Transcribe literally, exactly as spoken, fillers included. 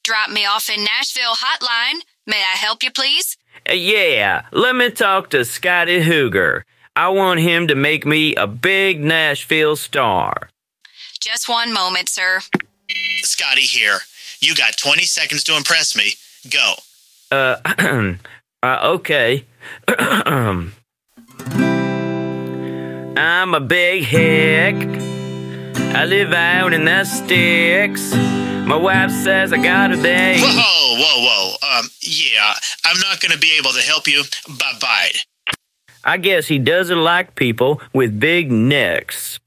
Drop me off in Nashville hotline. May I help you, please? Uh, yeah, let me talk to Scotty Hooger. I want him to make me a big Nashville star. Just one moment, sir. Scotty here. You got twenty seconds to impress me. Go. Uh, uh okay. I'm a big hick. I live out in the sticks. My wife says I gotta be. Whoa, whoa, whoa. Um, yeah, I'm not gonna be able to help you. Bye-bye. I guess he doesn't like people with big necks.